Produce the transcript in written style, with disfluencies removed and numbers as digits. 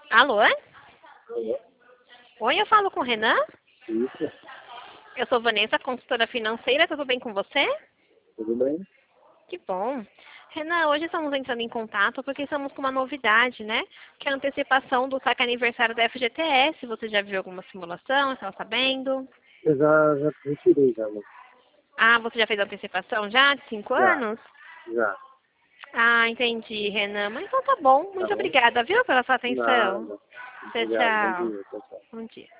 Alô? Alô? Oi, eu falo com o Renan? Isso, Eu sou Vanessa, consultora financeira. Tudo bem com você? tudo bem? Que bom. Renan, hoje estamos entrando em contato porque estamos com uma novidade, né? Que é a antecipação do saque aniversário da FGTS. Você já viu alguma simulação? Está sabendo? Eu já retirei já, mas Ah, você já fez a antecipação já de 5 já, anos? já, Ah, entendi, Renan. Mas então tá bom. tá Muito bom? obrigada, viu, pela sua atenção. Nada. Tchau, Obrigado, bom tchau. dia, tchau, tchau. Bom dia.